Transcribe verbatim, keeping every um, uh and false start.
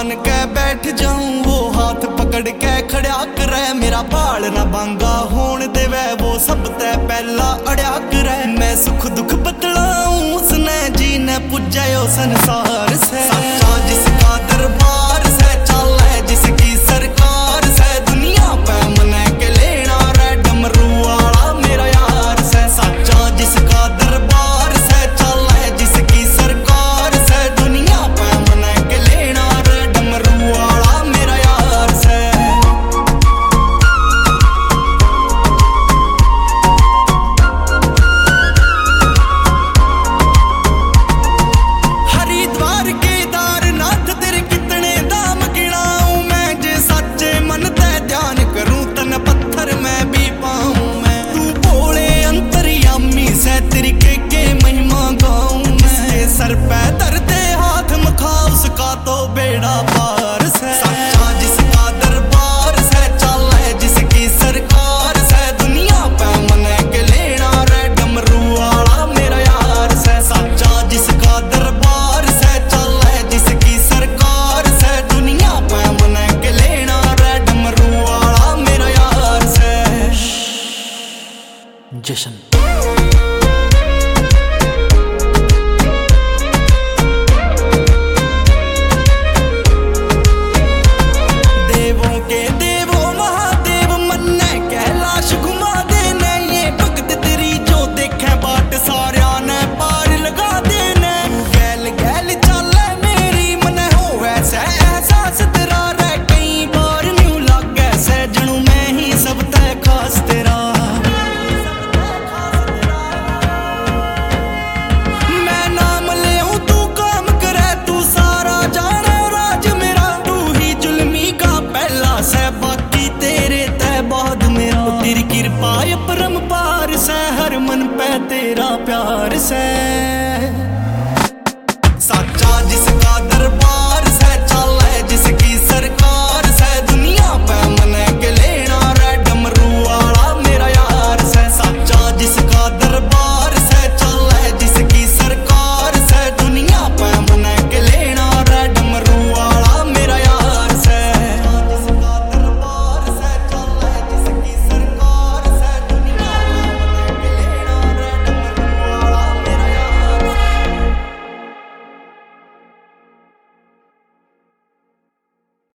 बन के बैठ जाऊं, वो हाथ पकड़ के खड़ा करे। मेरा बाल ना बांगा होन देवे, वो सब ते पहला अड़िया करे। मैं सुख दुख बतलाऊं उसने, जी ने पूजा यो संसार से। सच्चा जिसका दरबार से चले, जिसकी सरकार से, दुनिया पे मने के लेना रे डमरू वाला मेरा यार से। सच्चा जिसका दरबार से चले, जिसकी सरकार से, दुनिया पे मने के लेना रे डमरू वाला मेरा यार से। हरिद्वार केदारनाथ तेरे कितने दाम गिनाऊं मैं, जे सच्चे मन ते ध्यान करूं तन पत्थर में भी पाऊं मैं। तू बोले अंतर्यामी से तेरी के के महिमा गाऊं मैं। सर पे धरते हाथ मखा उसका तो बेड़ा पार से। सच्चा जिसका दरबार से चले, जिसकी सरकार से, दुनिया पे मने के लेना रे डमरू वाला मेरा यार से। सच्चा जिसका दरबार से चले, जिसकी सरकार से, दुनिया पे मने के लेना रे डमरू वाला मेरा यार से। जशन देवों के देवो महादेव मन्ने कैलाश घुमा देने। ये भगत तेरी जो देखे बाट सारिया ने पार लगा देने। गैल गैल चले मेरी मन हो ऐसे एहसास तेरा रे, कई बार न्यू लागे से जनू मैं ही सब तय खास।